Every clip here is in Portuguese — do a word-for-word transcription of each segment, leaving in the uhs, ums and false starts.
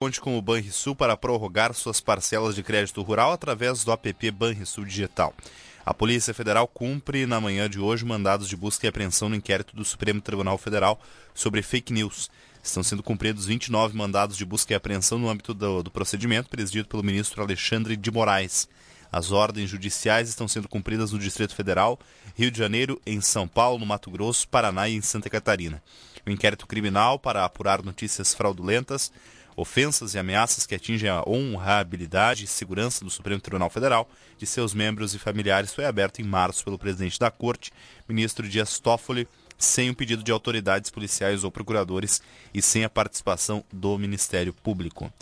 Conte com o Banrisul para prorrogar suas parcelas de crédito rural através do app Banrisul Digital. A Polícia Federal cumpre na manhã de hoje mandados de busca e apreensão no inquérito do Supremo Tribunal Federal sobre fake news. Estão sendo cumpridos vinte e nove mandados de busca e apreensão no âmbito do, do procedimento presidido pelo ministro Alexandre de Moraes. As ordens judiciais estão sendo cumpridas no Distrito Federal, Rio de Janeiro, em São Paulo, no Mato Grosso, Paraná e em Santa Catarina. O inquérito criminal para apurar notícias fraudulentas, ofensas e ameaças que atingem a honrabilidade e segurança do Supremo Tribunal Federal, de seus membros e familiares, foi aberto em março pelo presidente da Corte, ministro Dias Toffoli, sem o pedido de autoridades policiais ou procuradores e sem a participação do Ministério Público.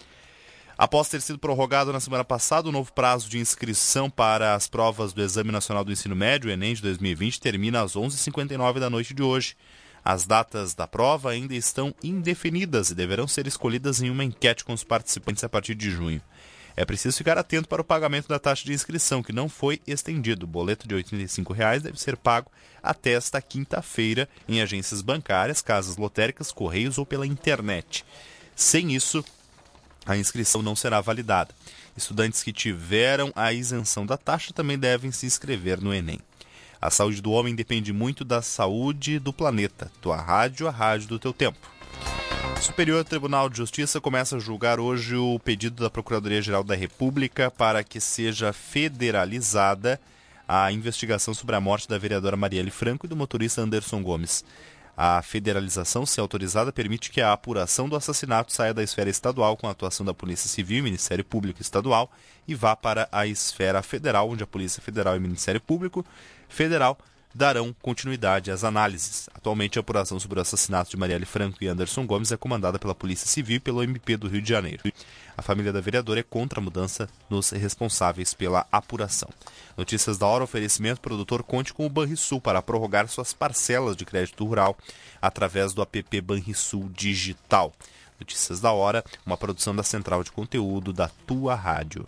Após ter sido prorrogado na semana passada, o novo prazo de inscrição para as provas do Exame Nacional do Ensino Médio, Enem de dois mil e vinte, termina às onze e cinquenta e nove da noite de hoje. As datas da prova ainda estão indefinidas e deverão ser escolhidas em uma enquete com os participantes a partir de junho. É preciso ficar atento para o pagamento da taxa de inscrição, que não foi estendido. O boleto de oitenta e cinco reais deve ser pago até esta quinta-feira em agências bancárias, casas lotéricas, correios ou pela internet. Sem isso, a inscrição não será validada. Estudantes que tiveram a isenção da taxa também devem se inscrever no Enem. A saúde do homem depende muito da saúde do planeta. Tua rádio, a rádio do teu tempo. O Superior Tribunal de Justiça começa a julgar hoje o pedido da Procuradoria-Geral da República para que seja federalizada a investigação sobre a morte da vereadora Marielle Franco e do motorista Anderson Gomes. A federalização, se autorizada, permite que a apuração do assassinato saia da esfera estadual com a atuação da Polícia Civil e Ministério Público Estadual e vá para a esfera federal, onde a Polícia Federal e o Ministério Público Federal darão continuidade às análises. Atualmente, a apuração sobre o assassinato de Marielle Franco e Anderson Gomes é comandada pela Polícia Civil e pelo M P do Rio de Janeiro. A família da vereadora é contra a mudança nos responsáveis pela apuração. Notícias da hora, oferecimento, produtor conte com o Banrisul para prorrogar suas parcelas de crédito rural através do app Banrisul Digital. Notícias da hora, uma produção da Central de Conteúdo da Tua Rádio.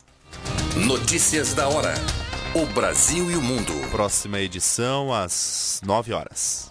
Notícias da hora. O Brasil e o mundo. Próxima edição às nove horas.